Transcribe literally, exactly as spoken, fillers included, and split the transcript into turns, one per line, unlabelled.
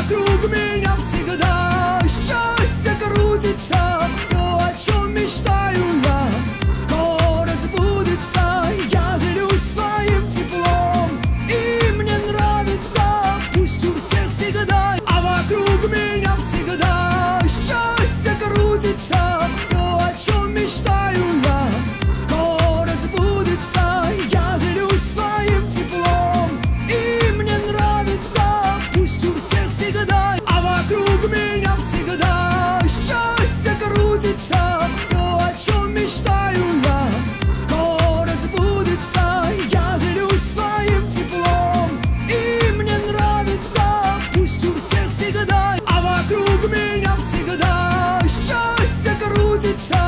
вокруг меня всегда счастье крутится. Все, о чем мечтаю я, скоро сбудется. Я делюсь своим теплом, и мне нравится. Пусть у всех всегда, а вокруг меня всегда счастье крутится. Все, о чем мечтаю я, скоро сбудется. Я делюсь своим теплом, и мне нравится. Пусть у всех всегда, а вокруг меня всегда счастье крутится. Все, о чем мечтаю я, скоро сбудется. Я делюсь своим теплом, и мне нравится. Пусть у всех всегда, а вокруг меня всегда счастье крутится.